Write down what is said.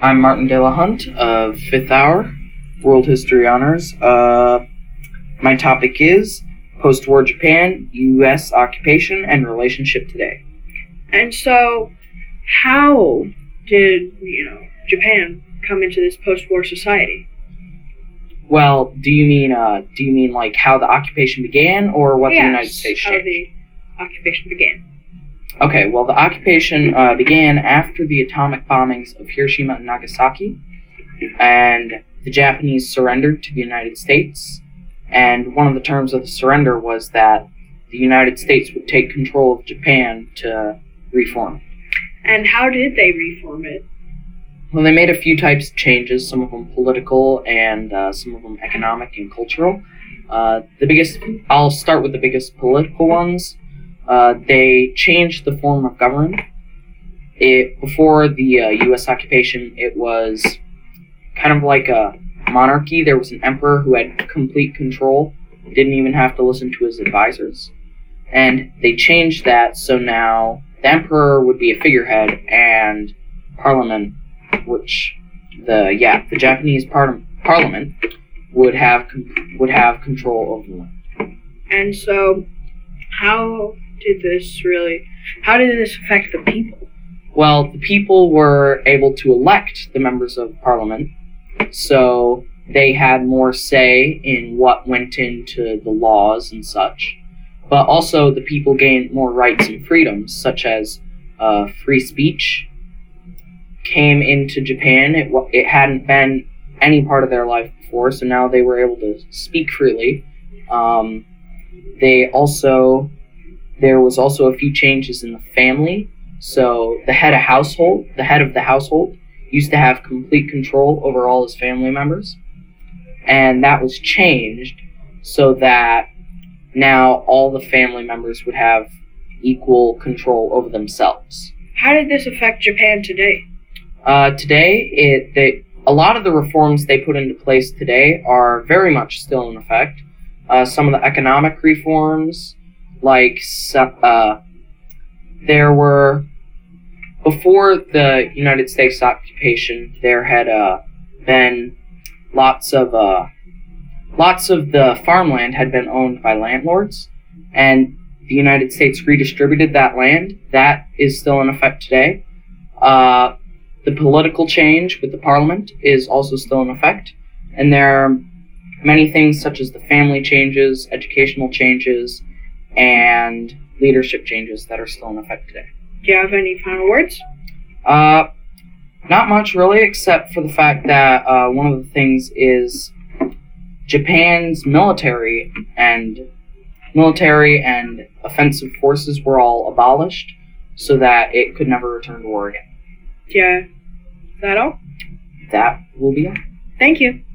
I'm Martin De La Hunt of Fifth Hour, World History Honors. My topic is post-war Japan, U.S. occupation, and relationship today. And so, how did, Japan come into this post-war society? Well, do you mean like how the occupation began, or what the United States changed? How the occupation began. Okay, well, the occupation began after the atomic bombings of Hiroshima and Nagasaki, and the Japanese surrendered to the United States. And one of the terms of the surrender was that the United States would take control of Japan to reform it. And how did they reform it? Well, they made a few types of changes, some of them political and some of them economic and cultural. I'll start with the biggest political ones. They changed the form of government. Before the U.S. occupation, it was kind of like a monarchy. There was an emperor who had complete control, didn't even have to listen to his advisors. And they changed that, so now the emperor would be a figurehead, and parliament, which the Japanese parliament would have control over them. And so, how did this affect the people? Well, the people were able to elect the members of parliament, so they had more say in what went into the laws and such. But also the people gained more rights and freedoms, such as free speech came into Japan. It hadn't been any part of their life before, so now they were able to speak freely. There was also a few changes in the family. So the head of the household, used to have complete control over all his family members. And that was changed so that now all the family members would have equal control over themselves. How did this affect Japan today? Today, a lot of the reforms they put into place today are very much still in effect. Some of the economic reforms, like there were, before the United States occupation, there had been lots of the farmland had been owned by landlords, and the United States redistributed that land. That is still in effect today. The political change with the parliament is also still in effect, and there are many things such as the family changes, educational changes, and leadership changes that are still in effect today. Do you have any final words? Not much really, except for the fact that one of the things is Japan's military and offensive forces were all abolished so that it could never return to war again. Yeah. Is that all? That will be all. Thank you.